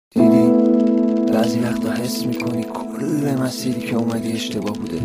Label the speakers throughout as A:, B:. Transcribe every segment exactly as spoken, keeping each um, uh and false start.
A: دیدی بعضی وقتا حس میکنی کل مسیری که اومدی اشتباه بوده،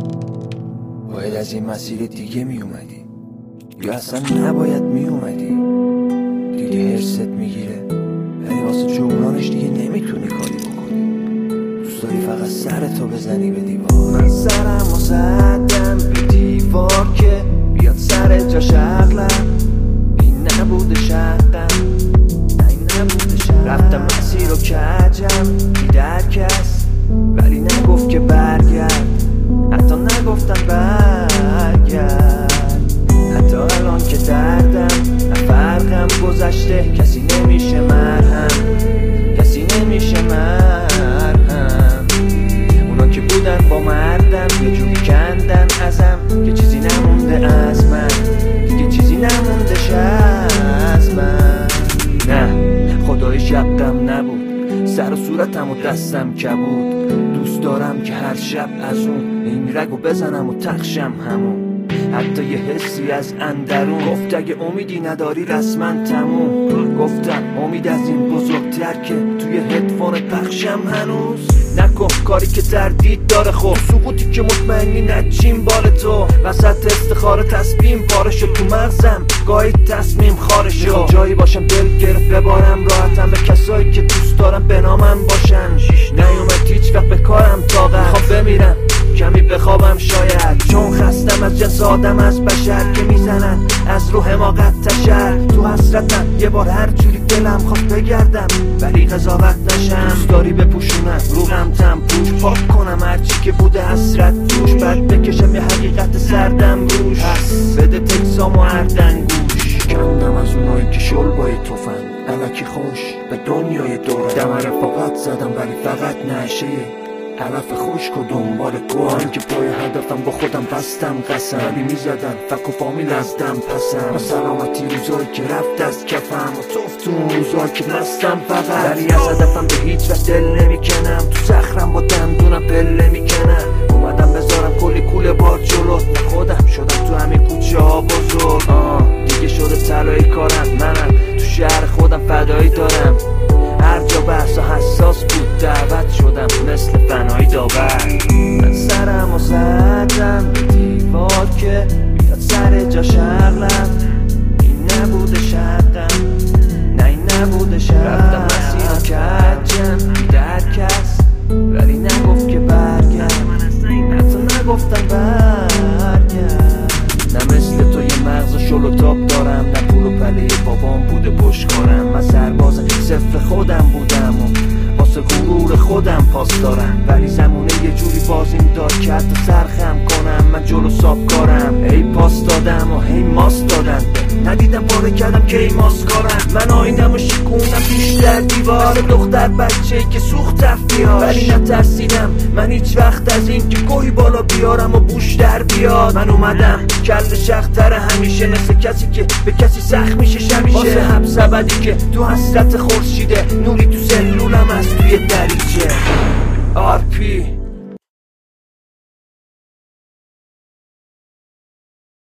A: باید از این مسیر دیگه میومدی یا اصلا نباید میومدی. دیدی حرست میگیره ولی واسه جبرانش دیگه نمیتونی کاری بکنی، دوست داری فقط سرتو بزنی به دیوار. من سرمو زدم به دیوار که بیاد سر جاش عقلم، این نبوده شقم، این نبوده شقم. رفتم مسیر رو کجم دید هر کس ولی نگفت که برگرد، حتی نگفتن برگرد. حتی الان که دردم فرقم گذشته، کسی نمیشه مرهم، کسی نمیشه مرهم. اونا که بودن با مردم یه جوری کندن ازم که چیزی نمونده از من، دیگه چیزی نمونده از من. نه خدایش یقم نبود، سر و صورتم و دستم کبود. دوست دارم که هر شب از اون این رگو بزنم و تخشم همون، حتی یه حسی از اندرون گفت اگه امیدی نداری رسما تموم. گفتم امید از این بزرگتر که توی هدفون پخشم هنوز. نکن کاری که تردید داره، خب سقوطی که مطمئنی نچین بال تو. وسط استخاره تصمیم پاره شد تو مغزم، گاهی تصمیم خاره شد. جایی باشم دل گرفت ببارم راحتم به کسایی که دوست دارم به نامم باشن. نیومد هیچ وقت به کارم طاقت، میخوام بمیرم کمی بخوابم شاید، چون خستم از جنس آدم از بشر که میزنن از رو حماقت تشر. تو حسرتم یه بار هر جوری دلم خواست بگردم ولی قضاوت نشم. دوست داری بپوشونم رو غمتم پوش، پاک کنم هرچی که بوده حسرت توش، بعد بکشم یه حقیقت سردم روش. پس بده تکسام و هردنگوش، کندم از اونایی که شل بای توفن الکی خوش به دنیای دوره. دم رفاقت زدم ولی فقط نشه علف خشک و دنبال کوهان که پای هدفم با خودم بستم قسم، ولی میزدن فک و پامی لزدم پسم. و سلامتی روزایی که رفت از کفم و توفت اون روزایی که مستم فقط، ولی از هدفم به هیچ وقت دل نمیکنم. تو صخرم با دندونم پله میکنم، اومدم بذارم کلی کوله بار جلو. خودم شدم تو همین کوچه ها بزرگ، آه دیگه شده طلایی کارم. منم تو شهر خودم فدایی دارم، هر جا بحث و حساس بود دعوت شدم مثل فنایی داور. من سرمو زدم به دیوار که بیاد سر جاش عقلم، این نبوده شقم، نه این نبوده شقم. رفتم مسیر رو کجم دید هر کس ولی نگفت که برگرد، حتی نگفتن برگرد. نه مثل تو یه مغز شل و تاب دارم، نه پول و پله بابام بوده پشتکارم. من سرباز صفر خودم بودم و واسه غرور خودم پاس دارم، ولی زمونه یه جوری بازیم داد که حتی سرخم کنم من جلو ساب کارم. هی پاس دادم و هی ماس دادن، ندیدم پاره کردم که ای ماسکارم. من آیندم و شکونم پیش در دیوار، دختر بچه که سوخت تفریار. ولی نترسیدم من هیچ وقت از این که کوهی بالا بیارم و بوش در بیاد. من اومدم کل شختر همیشه، مثل کسی که به کسی سخت میشه شمیشه. واسه حبس ابدی که تو حسرت خورشیده، نوری تو سلولم از توی دریچه. آر پی